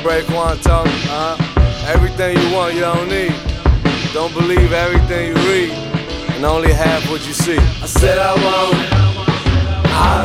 Raekwon talking, everything you want, you don't need. Don't believe everything you read, and only half what you see. I said I want